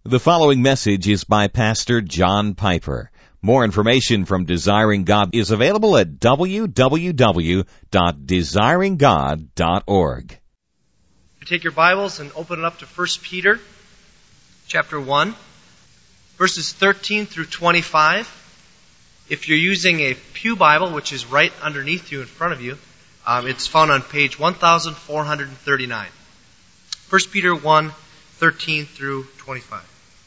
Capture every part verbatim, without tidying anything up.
The following message is by Pastor John Piper. More information from Desiring God is available at w w w dot desiring god dot org. Take your Bibles and open it up to First Peter chapter one, verses thirteen through twenty-five. If you're using a Pew Bible, which is right underneath you in front of you, um, it's found on page one thousand four hundred thirty-nine. First Peter one, thirteen through twenty-five.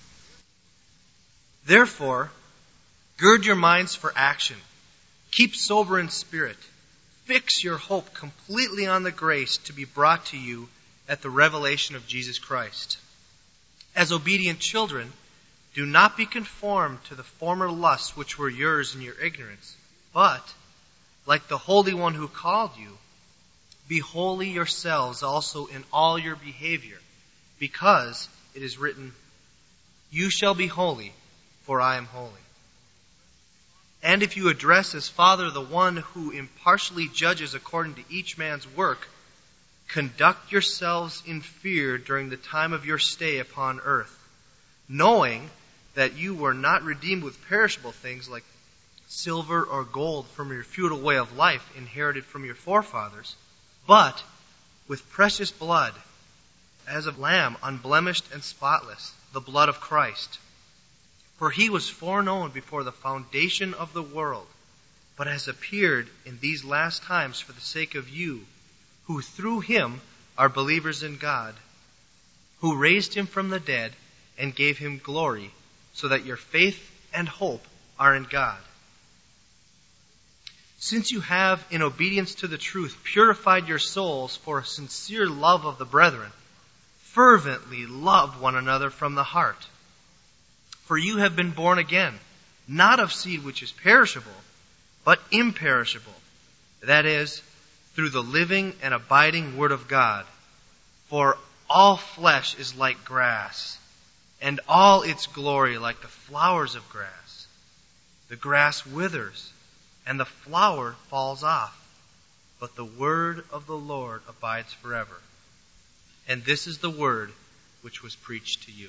Therefore, gird your minds for action. Keep sober in spirit. Fix your hope completely on the grace to be brought to you at the revelation of Jesus Christ. As obedient children, do not be conformed to the former lusts which were yours in your ignorance, but, like the Holy One who called you, be holy yourselves also in all your behavior, because it is written, "You shall be holy, for I am holy." And if you address as Father the one who impartially judges according to each man's work, conduct yourselves in fear during the time of your stay upon earth, knowing that you were not redeemed with perishable things like silver or gold from your futile way of life inherited from your forefathers, but with precious blood, as of lamb unblemished and spotless, the blood of Christ. For he was foreknown before the foundation of the world, but has appeared in these last times for the sake of you, who through him are believers in God, who raised him from the dead and gave him glory, so that your faith and hope are in God. Since you have, in obedience to the truth, purified your souls for a sincere love of the brethren, fervently love one another from the heart. For you have been born again, not of seed which is perishable, but imperishable, that is, through the living and abiding Word of God. For all flesh is like grass, and all its glory like the flowers of grass. The grass withers, and the flower falls off, but the word of the Lord abides forever. And this is the word which was preached to you.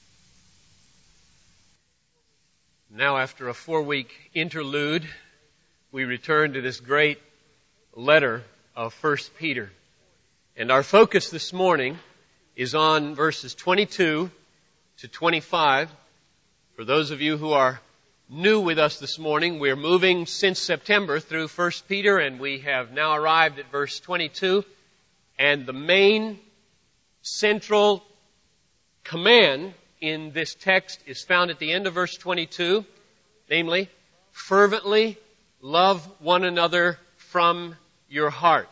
Now, after a four-week interlude, we return to this great letter of First Peter. And our focus this morning is on verses twenty-two to twenty-five. For those of you who are new with us this morning, we're moving since September through First Peter, and we have now arrived at verse twenty-two. And the main central command in this text is found at the end of verse twenty-two, namely, fervently love one another from your heart.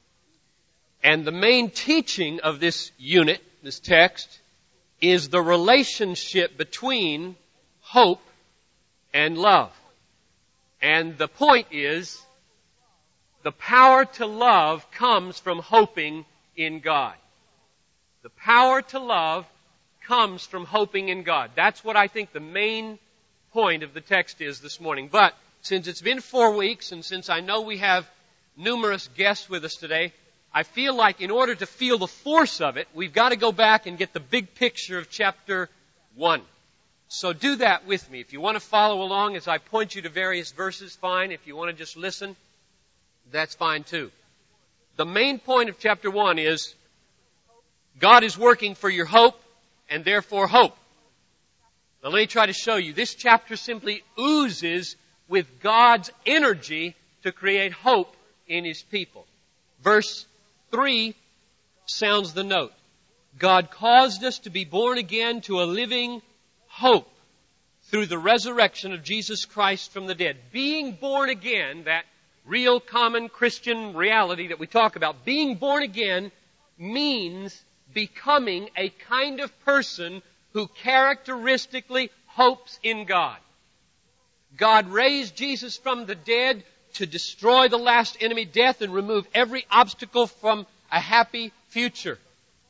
And the main teaching of this unit, this text, is the relationship between hope and love. And the point is, the power to love comes from hoping in God. The power to love comes from hoping in God. That's what I think the main point of the text is this morning. But since it's been four weeks, and since I know we have numerous guests with us today, I feel like in order to feel the force of it, we've got to go back and get the big picture of chapter one. So do that with me. If you want to follow along as I point you to various verses, fine. If you want to just listen, that's fine too. The main point of chapter one is God is working for your hope, and therefore hope. Now let me try to show you. This chapter simply oozes with God's energy to create hope in His people. Verse three sounds the note. God caused us to be born again to a living hope through the resurrection of Jesus Christ from the dead. Being born again, that real common Christian reality that we talk about, being born again means becoming a kind of person who characteristically hopes in God. God raised Jesus from the dead to destroy the last enemy, death, and remove every obstacle from a happy future.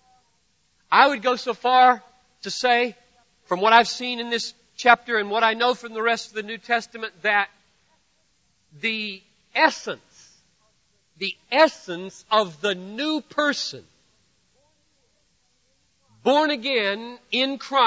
I would go so far to say, from what I've seen in this chapter and what I know from the rest of the New Testament, that the essence, the essence of the new person, born again in Christ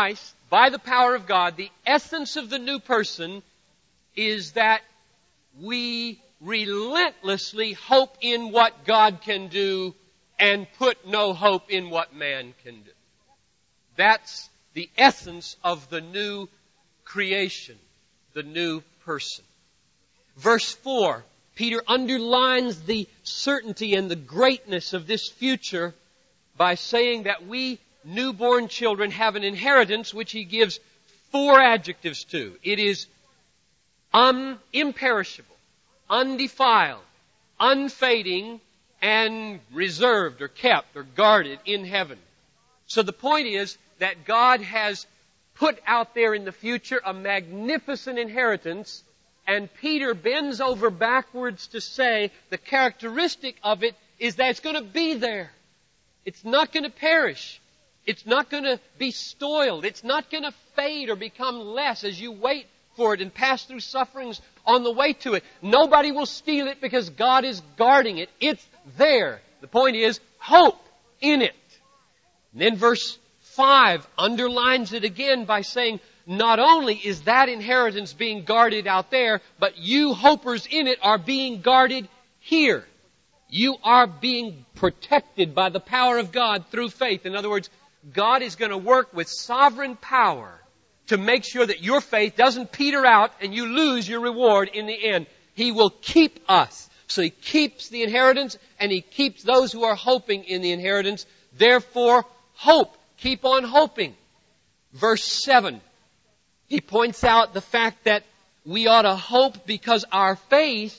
by the power of God, the essence of the new person is that we relentlessly hope in what God can do and put no hope in what man can do. That's the essence of the new creation, the new person. Verse four, Peter underlines the certainty and the greatness of this future by saying that we newborn children have an inheritance which he gives four adjectives to. It is un- imperishable, undefiled, unfading, and reserved or kept or guarded in heaven. So the point is that God has put out there in the future a magnificent inheritance, and Peter bends over backwards to say the characteristic of it is that it's going to be there. It's not going to perish. It's not going to be spoiled. It's not going to fade or become less as you wait for it and pass through sufferings on the way to it. Nobody will steal it because God is guarding it. It's there. The point is, hope in it. And then verse five underlines it again by saying, not only is that inheritance being guarded out there, but you hopers in it are being guarded here. You are being protected by the power of God through faith. In other words, God is going to work with sovereign power to make sure that your faith doesn't peter out and you lose your reward in the end. He will keep us. So He keeps the inheritance and He keeps those who are hoping in the inheritance. Therefore, hope. Keep on hoping. Verse seven. He points out the fact that we ought to hope because our faith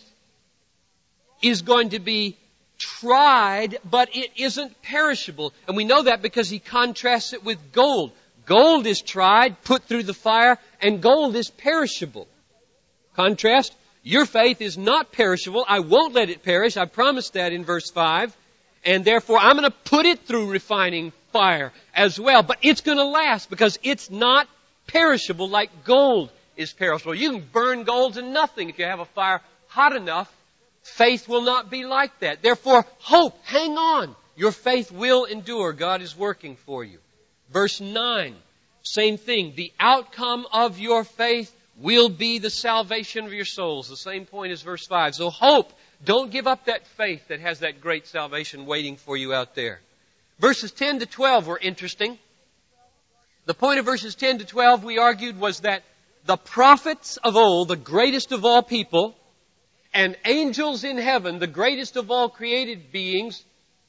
is going to be tried, but it isn't perishable. And we know that because he contrasts it with gold. Gold is tried, put through the fire, and gold is perishable. Contrast, your faith is not perishable. I won't let it perish. I promised that in verse five. And therefore, I'm going to put it through refining fire as well. But it's going to last because it's not perishable like gold is perishable. You can burn gold to nothing if you have a fire hot enough. Faith will not be like that. Therefore, hope, hang on. Your faith will endure. God is working for you. Verse nine, same thing. The outcome of your faith will be the salvation of your souls. The same point as verse five. So hope. Don't give up that faith that has that great salvation waiting for you out there. Verses ten to twelve were interesting. The point of verses ten to twelve, we argued, was that the prophets of old, the greatest of all people, and angels in heaven, the greatest of all created beings,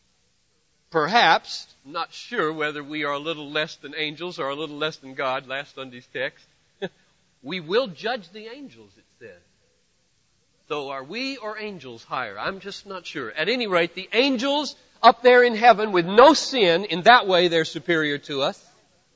perhaps, I'm not sure whether we are a little less than angels or a little less than God, last Sunday's text, we will judge the angels, it says. So are we or angels higher? I'm just not sure. At any rate, the angels up there in heaven with no sin, in that way they're superior to us.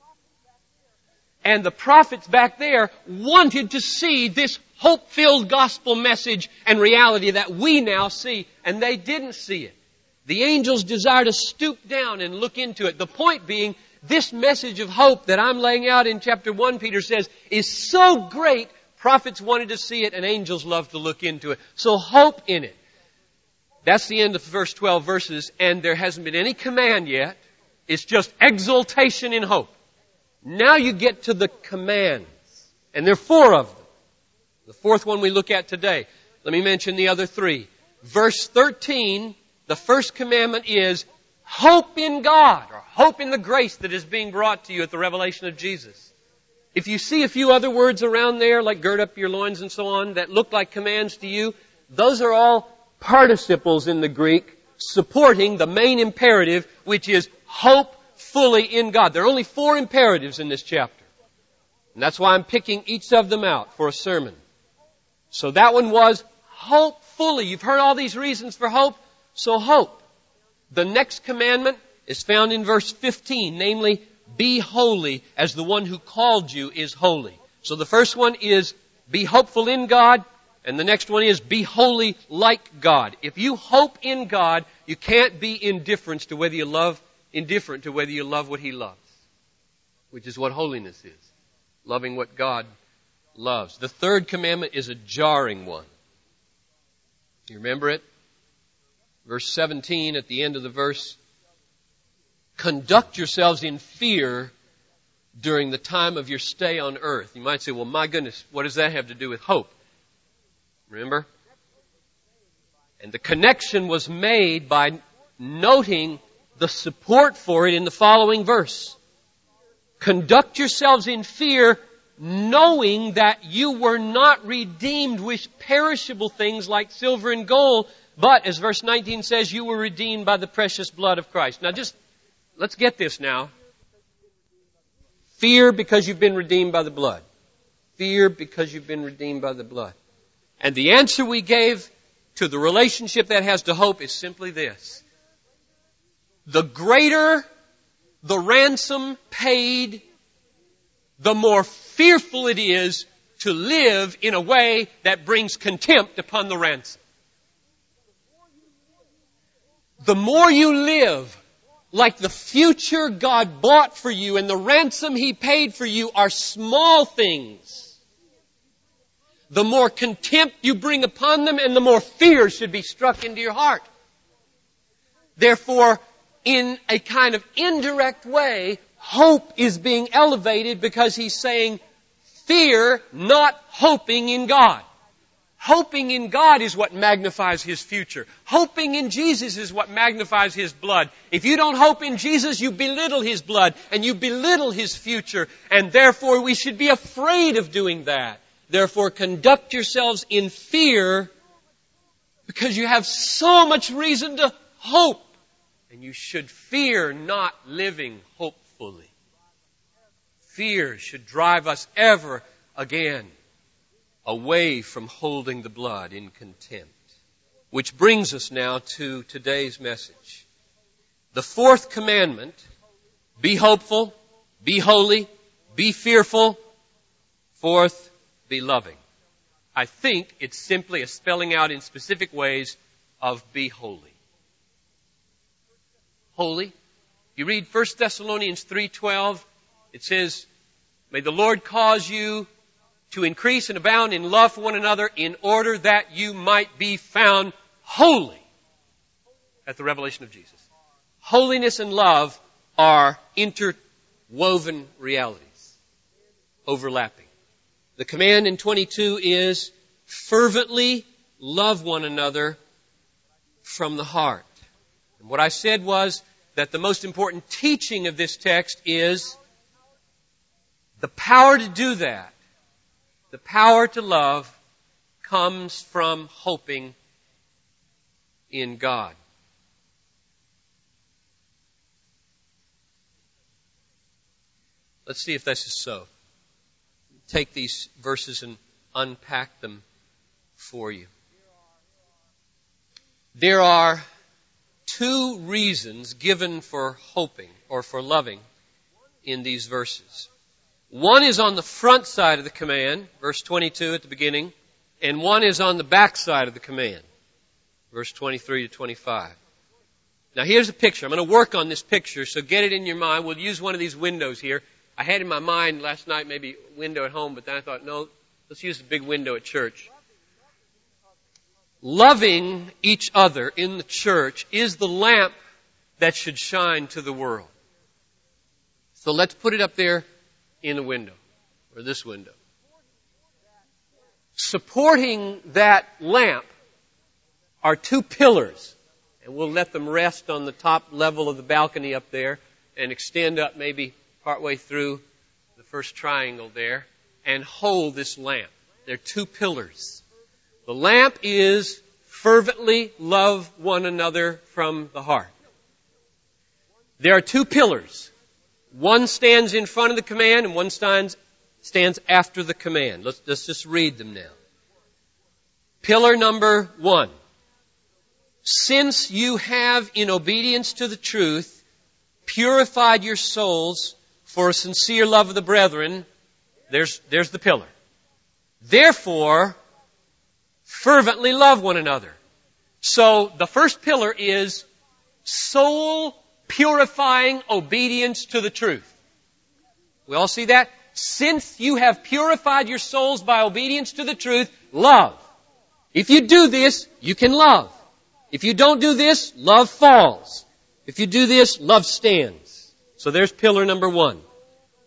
And the prophets back there wanted to see this hope-filled gospel message and reality that we now see, and they didn't see it. The angels desire to stoop down and look into it. The point being, this message of hope that I'm laying out in chapter one, Peter says, is so great, prophets wanted to see it and angels love to look into it. So hope in it. That's the end of the first twelve verses, and there hasn't been any command yet. It's just exultation in hope. Now you get to the commands, and there are four of them. The fourth one we look at today. Let me mention the other three. Verse thirteen, the first commandment is hope in God, or hope in the grace that is being brought to you at the revelation of Jesus. If you see a few other words around there, like gird up your loins and so on, that look like commands to you, those are all participles in the Greek supporting the main imperative, which is hope fully in God. There are only four imperatives in this chapter. And that's why I'm picking each of them out for a sermon. So that one was hope fully. You've heard all these reasons for hope, so hope. The next commandment is found in verse fifteen, namely, be holy as the one who called you is holy. So the first one is be hopeful in God, and the next one is be holy like God. If you hope in God, you can't be indifferent to whether you love, indifferent to whether you love what He loves, which is what holiness is, loving what God loves. The third commandment is a jarring one. You remember it? Verse seventeen, at the end of the verse, conduct yourselves in fear, during the time of your stay on earth. You might say, well, my goodness, what does that have to do with hope? Remember? And the connection was made by noting the support for it in the following verse. Conduct yourselves in fear, knowing that you were not redeemed with perishable things like silver and gold, but, as verse nineteen says, you were redeemed by the precious blood of Christ. Now just, let's get this now. Fear because you've been redeemed by the blood. Fear because you've been redeemed by the blood. And the answer we gave to the relationship that has to hope is simply this. The greater the ransom paid, the more fearful it is to live in a way that brings contempt upon the ransom. The more you live like the future God bought for you and the ransom He paid for you are small things, the more contempt you bring upon them and the more fear should be struck into your heart. Therefore, in a kind of indirect way, hope is being elevated because He's saying, fear not hoping in God. Hoping in God is what magnifies His future. Hoping in Jesus is what magnifies His blood. If you don't hope in Jesus, you belittle His blood and you belittle His future. And therefore we should be afraid of doing that. Therefore conduct yourselves in fear because you have so much reason to hope. And you should fear not living hopefully. Fear should drive us ever again away from holding the blood in contempt. Which brings us now to today's message. The fourth commandment, be hopeful, be holy, be fearful. Fourth, be loving. I think it's simply a spelling out in specific ways of be holy. Holy. You read First Thessalonians three twelve, it says, may the Lord cause you to increase and abound in love for one another in order that you might be found holy at the revelation of Jesus. Holiness and love are interwoven realities, overlapping. The command in twenty-two is fervently love one another from the heart. And what I said was that the most important teaching of this text is the power to do that. The power to love comes from hoping in God. Let's see if this is so. Take these verses and unpack them for you. There are two reasons given for hoping or for loving in these verses. One is on the front side of the command, verse twenty-two at the beginning, and one is on the back side of the command, verse twenty-three to twenty-five. Now here's a picture. I'm going to work on this picture, so get it in your mind. We'll use one of these windows here. I had in my mind last night maybe a window at home, but then I thought, no, let's use the big window at church. Loving each other in the church is the lamp that should shine to the world. So let's put it up there in the window, or this window. Supporting that lamp are two pillars, and we'll let them rest on the top level of the balcony up there and extend up maybe partway through the first triangle there and hold this lamp. They're two pillars. The lamp is fervently love one another from the heart. There are two pillars. One stands in front of the command and one stands, stands after the command. Let's, let's just read them now. Pillar number one. Since you have, in obedience to the truth, purified your souls for a sincere love of the brethren, there's, there's the pillar. Therefore, fervently love one another. So the first pillar is soul purifying obedience to the truth. We all see that? Since you have purified your souls by obedience to the truth, love. If you do this, you can love. If you don't do this, love falls. If you do this, love stands. So there's pillar number one.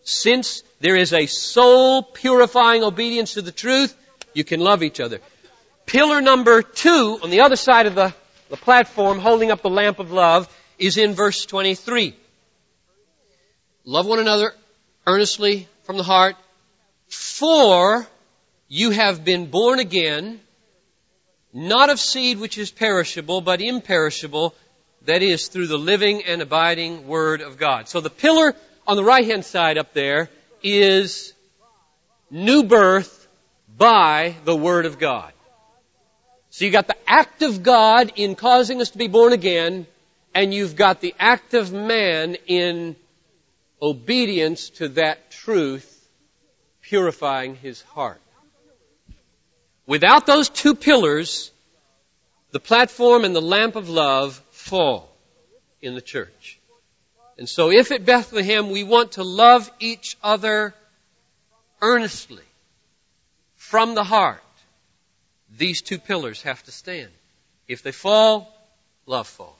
Since there is a soul-purifying obedience to the truth, you can love each other. Pillar number two, on the other side of the, the platform, holding up the lamp of love, is in verse twenty-three. Love one another earnestly from the heart, for you have been born again, not of seed which is perishable, but imperishable, that is, through the living and abiding Word of God. So the pillar on the right-hand side up there is new birth by the Word of God. So you've got the act of God in causing us to be born again, and you've got the act of man in obedience to that truth, purifying his heart. Without those two pillars, the platform and the lamp of love fall in the church. And so if at Bethlehem we want to love each other earnestly, from the heart, these two pillars have to stand. If they fall, love falls.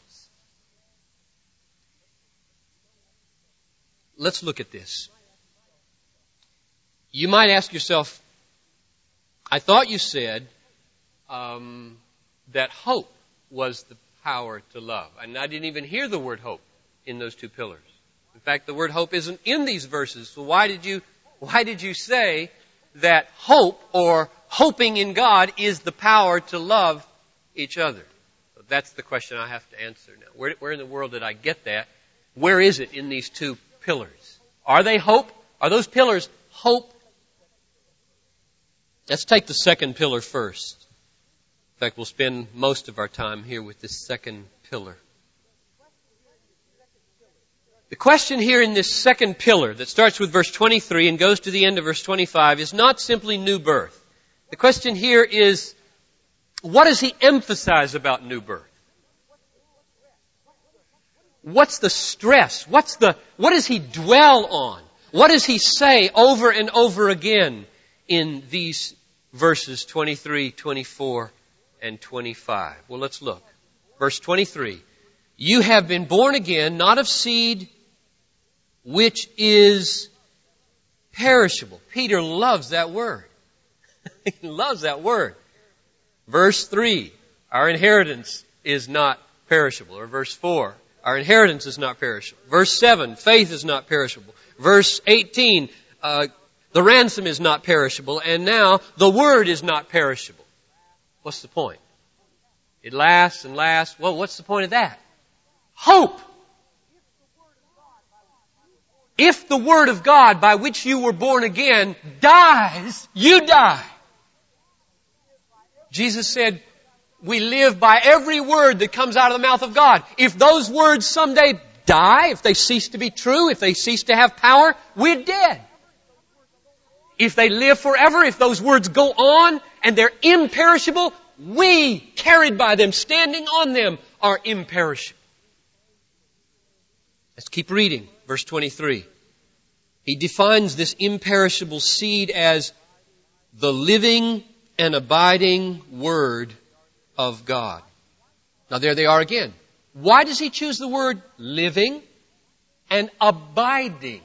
Let's look at this. You might ask yourself, I thought you said um, that hope was the power to love. And I didn't even hear the word hope in those two pillars. In fact, the word hope isn't in these verses. So why did you, why did you say that hope or hoping in God is the power to love each other? So that's the question I have to answer now. Where, where in the world did I get that? Where is it in these two pillars? Are they hope? Are those pillars hope? Let's take the second pillar first. In fact, we'll spend most of our time here with this second pillar. The question here in this second pillar that starts with verse twenty-three and goes to the end of verse twenty-five is not simply new birth. The question here is, what does he emphasize about new birth? What's the stress? What's the, what does he dwell on? What does he say over and over again in these verses twenty-three, twenty-four, and twenty-five? Well, let's look. Verse twenty-three. You have been born again, not of seed which is perishable. Peter loves that word. He loves that word. Verse three. Our inheritance is not perishable. Or verse four. Our inheritance is not perishable. Verse seven. Faith is not perishable. Verse eighteen. Uh, the ransom is not perishable. And now the word is not perishable. What's the point? It lasts and lasts. Well, what's the point of that? Hope. If the Word of God by which you were born again dies, you die. Jesus said, we live by every word that comes out of the mouth of God. If those words someday die, if they cease to be true, if they cease to have power, we're dead. If they live forever, if those words go on and they're imperishable, we, carried by them, standing on them, are imperishable. Let's keep reading. Verse twenty-three. He defines this imperishable seed as the living and abiding Word of God. Now there they are again. Why does he choose the word living and abiding?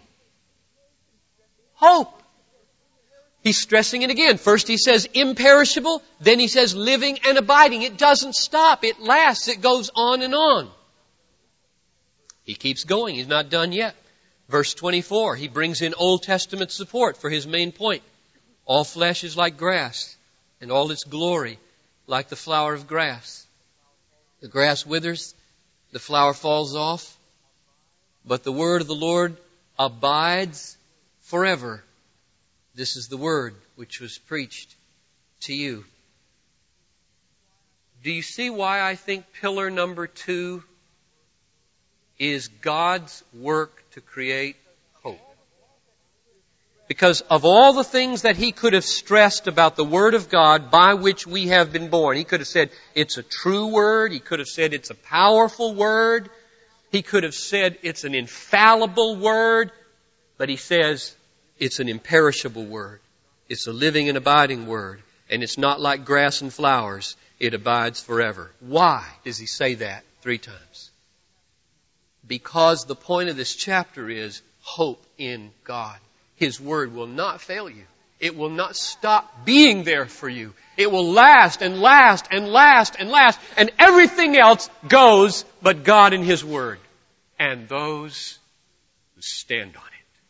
Hope. He's stressing it again. First he says imperishable, then he says living and abiding. It doesn't stop. It lasts. It goes on and on. He keeps going. He's not done yet. Verse twenty-four, he brings in Old Testament support for his main point. All flesh is like grass, and all its glory like the flower of grass. The grass withers, the flower falls off, but the word of the Lord abides forever. This is the word which was preached to you. Do you see why I think pillar number two is God's work to create hope? Because of all the things that he could have stressed about the Word of God by which we have been born, he could have said it's a true word. He could have said it's a powerful word. He could have said it's an infallible word. But he says it's an imperishable word. It's a living and abiding word. And it's not like grass and flowers. It abides forever. Why does he say that three times? Because the point of this chapter is hope in God. His Word will not fail you. It will not stop being there for you. It will last and last and last and last. And everything else goes but God and His Word. And those who stand on it.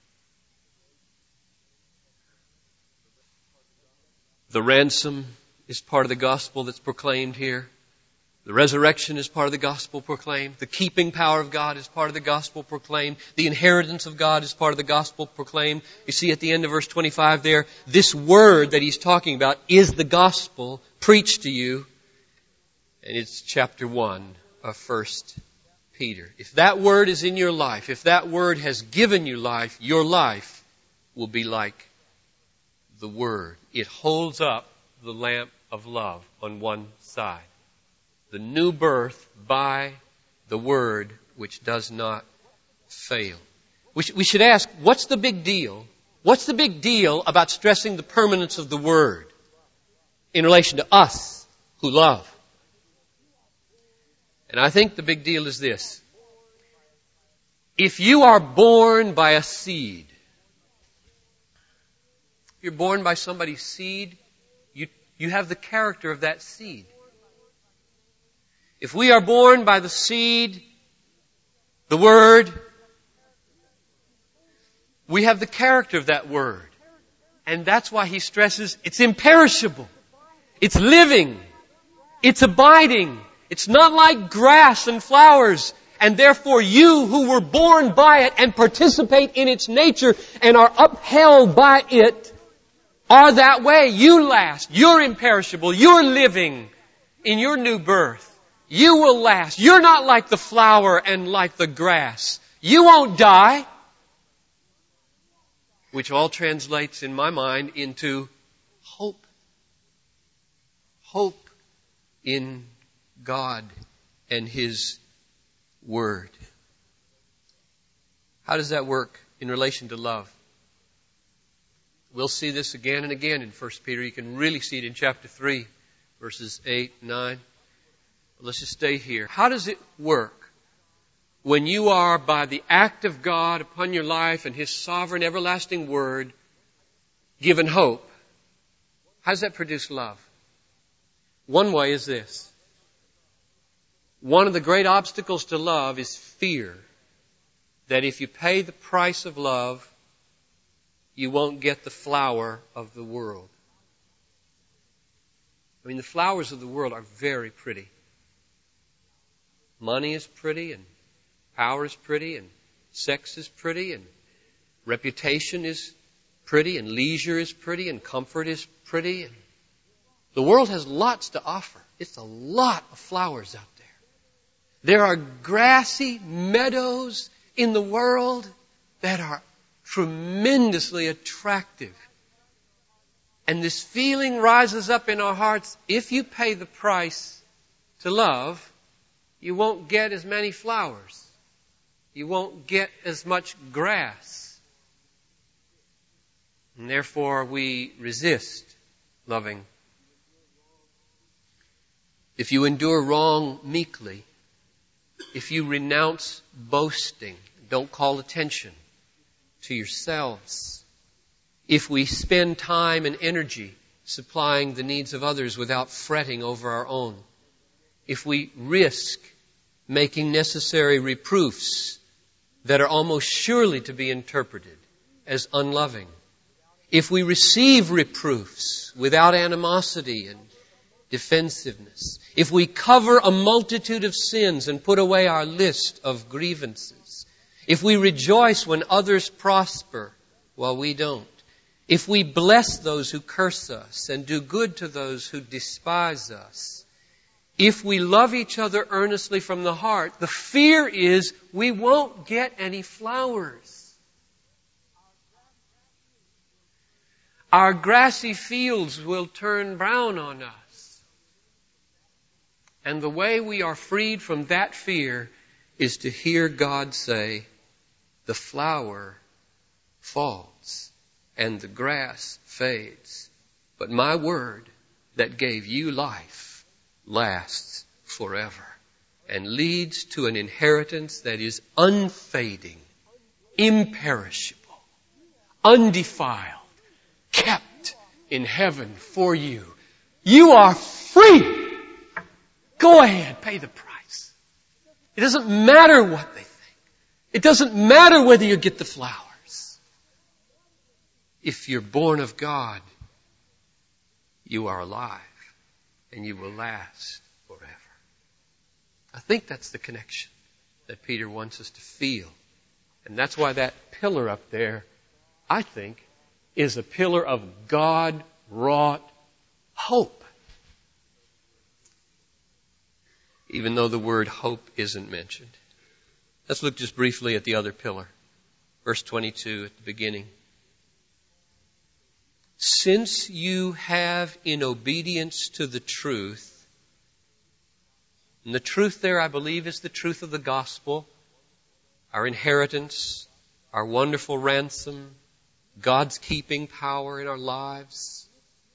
The ransom is part of the gospel that's proclaimed here. The resurrection is part of the gospel proclaimed. The keeping power of God is part of the gospel proclaimed. The inheritance of God is part of the gospel proclaimed. You see at the end of verse twenty-five there, this word that he's talking about is the gospel preached to you. And it's chapter one of First Peter. If that word is in your life, if that word has given you life, your life will be like the word. It holds up the lamp of love on one side. The new birth by the Word which does not fail. We, sh- we should ask, what's the big deal? What's the big deal about stressing the permanence of the Word in relation to us who love? And I think the big deal is this. If you are born by a seed, if you're born by somebody's seed, you, you have the character of that seed. If we are born by the seed, the Word, we have the character of that Word. And that's why he stresses it's imperishable. It's living. It's abiding. It's not like grass and flowers. And therefore you who were born by it and participate in its nature and are upheld by it are that way. You last. You're imperishable. You're living in your new birth. You will last. You're not like the flower and like the grass. You won't die. Which all translates in my mind into hope. Hope in God and His Word. How does that work in relation to love? We'll see this again and again in First Peter. You can really see it in chapter three, verses eight, nine. Let's just stay here. How does it work when you are, by the act of God upon your life and His sovereign everlasting Word, given hope? How does that produce love? One way is this. One of the great obstacles to love is fear that if you pay the price of love, you won't get the flower of the world. I mean, the flowers of the world are very pretty. Money is pretty, and power is pretty, and sex is pretty, and reputation is pretty, and leisure is pretty, and comfort is pretty. And the world has lots to offer. It's a lot of flowers out there. There are grassy meadows in the world that are tremendously attractive. And this feeling rises up in our hearts. If you pay the price to love, you won't get as many flowers. You won't get as much grass. And therefore we resist loving. If you endure wrong meekly, if you renounce boasting, don't call attention to yourselves, if we spend time and energy supplying the needs of others without fretting over our own, if we risk making necessary reproofs that are almost surely to be interpreted as unloving, if we receive reproofs without animosity and defensiveness, if we cover a multitude of sins and put away our list of grievances, if we rejoice when others prosper while we don't, if we bless those who curse us and do good to those who despise us, if we love each other earnestly from the heart, the fear is we won't get any flowers. Our grassy fields will turn brown on us. And the way we are freed from that fear is to hear God say, the flower falls and the grass fades, but my word that gave you life lasts forever and leads to an inheritance that is unfading, imperishable, undefiled, kept in heaven for you. You are free. Go ahead, pay the price. It doesn't matter what they think. It doesn't matter whether you get the flowers. If you're born of God, you are alive and you will last forever. I think that's the connection that Peter wants us to feel. And that's why that pillar up there, I think, is a pillar of God-wrought hope. Even though the word hope isn't mentioned. Let's look just briefly at the other pillar. Verse twenty-two at the beginning. Since you have, in obedience to the truth, and the truth there, I believe, is the truth of the gospel, our inheritance, our wonderful ransom, God's keeping power in our lives.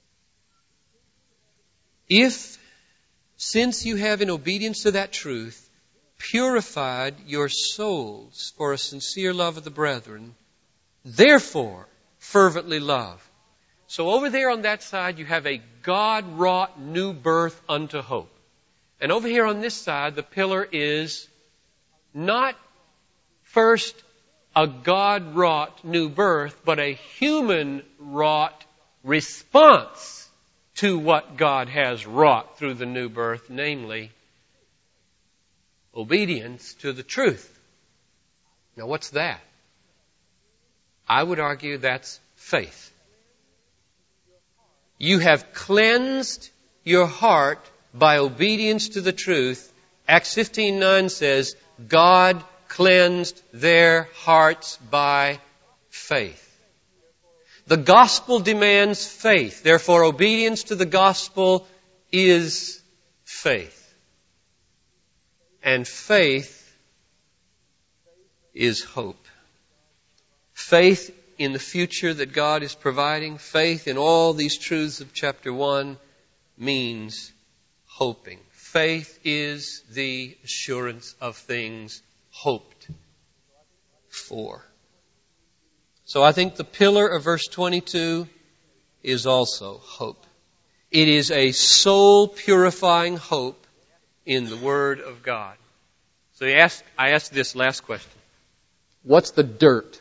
If, since you have, in obedience to that truth, purified your souls for a sincere love of the brethren, therefore fervently love. So over there on that side, you have a God-wrought new birth unto hope. And over here on this side, the pillar is not first a God-wrought new birth, but a human-wrought response to what God has wrought through the new birth, namely obedience to the truth. Now, what's that? I would argue that's faith. You have cleansed your heart by obedience to the truth. Acts fifteen nine says, God cleansed their hearts by faith. The gospel demands faith. Therefore, obedience to the gospel is faith. And faith is hope. Faith in the future that God is providing, faith in all these truths of chapter one means hoping. Faith is the assurance of things hoped for. So I think the pillar of verse twenty-two is also hope. It is a soul-purifying hope in the Word of God. So I asked, I asked this last question. What's the dirt?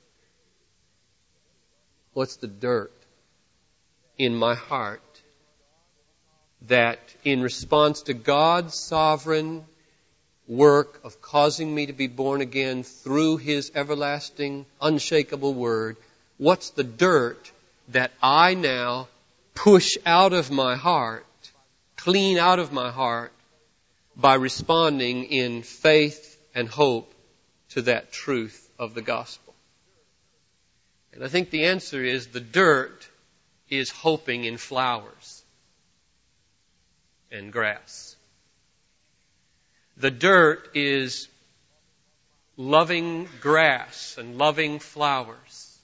What's the dirt in my heart that in response to God's sovereign work of causing me to be born again through His everlasting, unshakable Word, what's the dirt that I now push out of my heart, clean out of my heart, by responding in faith and hope to that truth of the gospel? And I think the answer is the dirt is hoping in flowers and grass. The dirt is loving grass and loving flowers.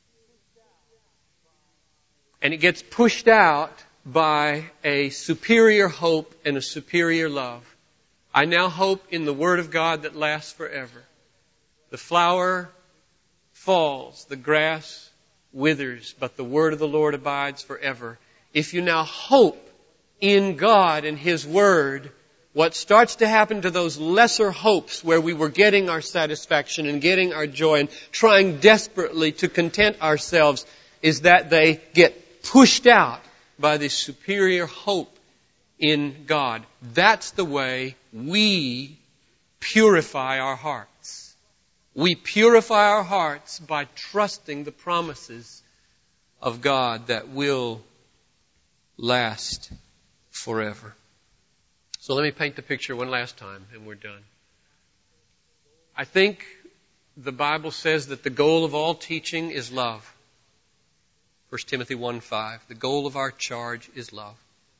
And it gets pushed out by a superior hope and a superior love. I now hope in the Word of God that lasts forever. The flower falls, the grass withers, but the Word of the Lord abides forever. If you now hope in God and His Word, what starts to happen to those lesser hopes where we were getting our satisfaction and getting our joy and trying desperately to content ourselves is that they get pushed out by this superior hope in God. That's the way we purify our hearts. We purify our hearts by trusting the promises of God that will last forever. So let me paint the picture one last time and we're done. I think the Bible says that the goal of all teaching is love. First Timothy one five. The goal of our charge is love.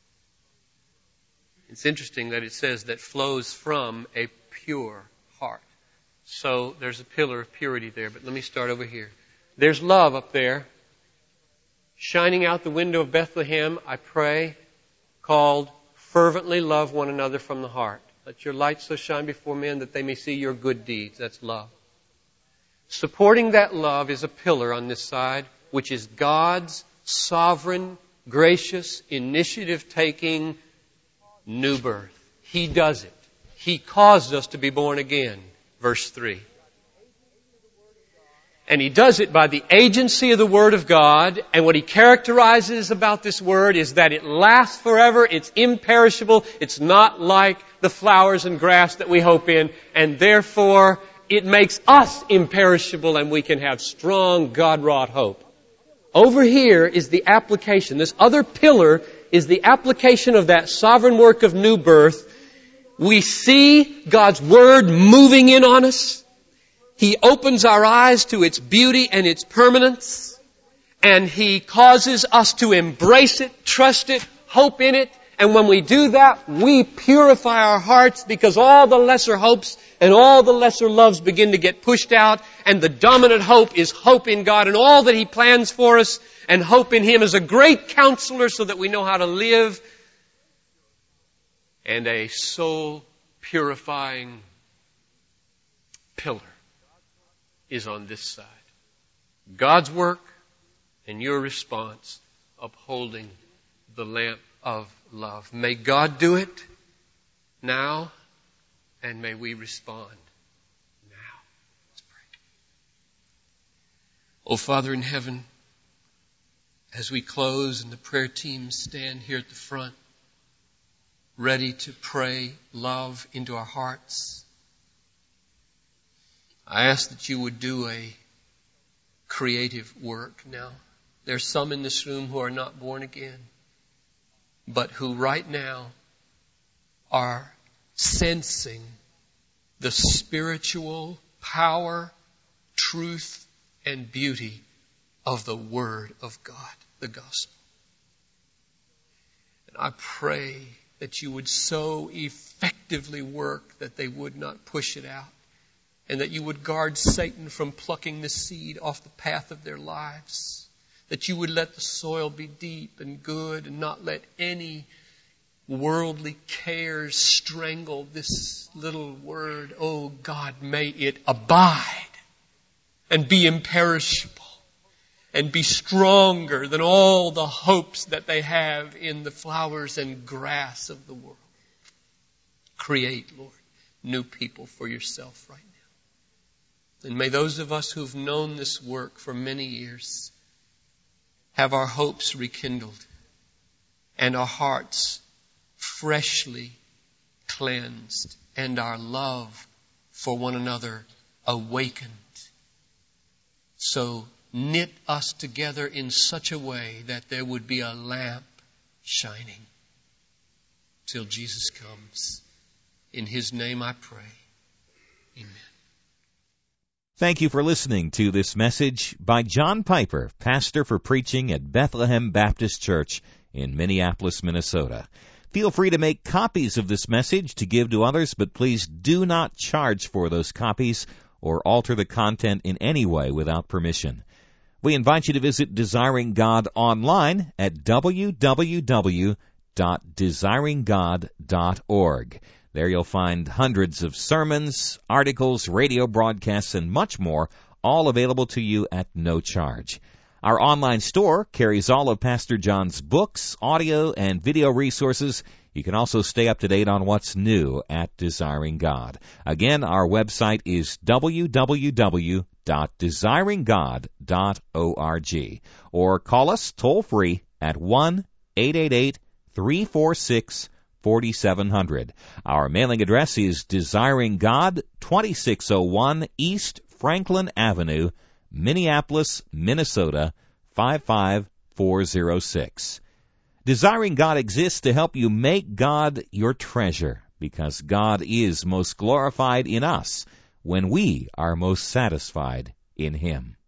It's interesting that it says that flows from a pure heart. So there's a pillar of purity there, but let me start over here. There's love up there, shining out the window of Bethlehem, I pray, called fervently love one another from the heart. Let your light so shine before men that they may see your good deeds. That's love. Supporting that love is a pillar on this side, which is God's sovereign, gracious, initiative-taking new birth. He does it. He caused us to be born again. Verse three. And He does it by the agency of the Word of God. And what He characterizes about this Word is that it lasts forever, it's imperishable, it's not like the flowers and grass that we hope in, and therefore it makes us imperishable and we can have strong God-wrought hope. Over here is the application. This other pillar is the application of that sovereign work of new birth. We see God's Word moving in on us. He opens our eyes to its beauty and its permanence. And He causes us to embrace it, trust it, hope in it. And when we do that, we purify our hearts because all the lesser hopes and all the lesser loves begin to get pushed out. And the dominant hope is hope in God and all that He plans for us, and hope in Him as a great counselor so that we know how to live, and a soul purifying pillar is on this side. God's work and your response upholding the lamp of love. May God do it now, and may we respond now. Let's pray. Oh, Father in heaven, as we close and the prayer teams stand here at the front, ready to pray love into our hearts, I ask that you would do a creative work now. There's some in this room who are not born again, but who right now are sensing the spiritual power, truth, and beauty of the Word of God, the gospel. And I pray that you would so effectively work that they would not push it out, and that you would guard Satan from plucking the seed off the path of their lives. That you would let the soil be deep and good and not let any worldly cares strangle this little word. Oh God, may it abide and be imperishable and be stronger than all the hopes that they have in the flowers and grass of the world. Create, Lord, new people for yourself right now. And may those of us who've known this work for many years have our hopes rekindled and our hearts freshly cleansed and our love for one another awakened. So knit us together in such a way that there would be a lamp shining till Jesus comes. In His name I pray. Amen. Thank you for listening to this message by John Piper, pastor for preaching at Bethlehem Baptist Church in Minneapolis, Minnesota. Feel free to make copies of this message to give to others, but please do not charge for those copies or alter the content in any way without permission. We invite you to visit Desiring God online at w w w dot desiring god dot org. There you'll find hundreds of sermons, articles, radio broadcasts, and much more, all available to you at no charge. Our online store carries all of Pastor John's books, audio, and video resources. You can also stay up to date on what's new at Desiring God. Again, our website is w w w dot desiring god dot org. Or call us toll-free at one eight eight eight, three four six, four seven zero zero. Our mailing address is Desiring God, twenty-six oh one East Franklin Avenue, Minneapolis, Minnesota, five five four zero six. Desiring God exists to help you make God your treasure, because God is most glorified in us when we are most satisfied in Him.